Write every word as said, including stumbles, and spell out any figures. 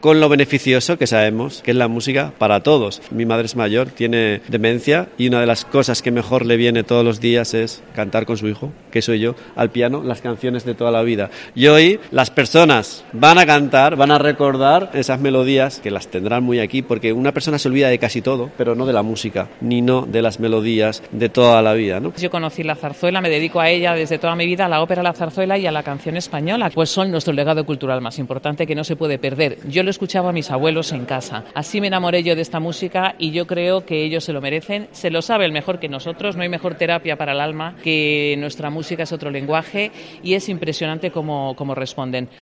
con lo beneficioso que sabemos que es la música para todos. Mi madre es mayor, tiene demencia y una de las cosas que mejor le viene todos los días es cantar con su hijo, que soy yo, al piano, las canciones de toda la vida. Y hoy las personas van a cantar, van a recordar esas melodías que las tendrán muy aquí, porque una persona se olvida de casi todo, pero no de la música, ni no de las melodías de toda la vida, ¿no? Yo conocí la zarzuela, me dedico a ella desde toda mi vida, a la ópera, a la zarzuela y a la canción española, pues son nuestro legado cultural más importante que no se puede perder. Yo lo escuchaba a mis abuelos en casa. Así me enamoré yo de esta música y yo creo que ellos se lo merecen, se lo saben mejor que nosotros, no hay mejor terapia para el alma que nuestra música, es otro lenguaje y es impresionante cómo, cómo responden.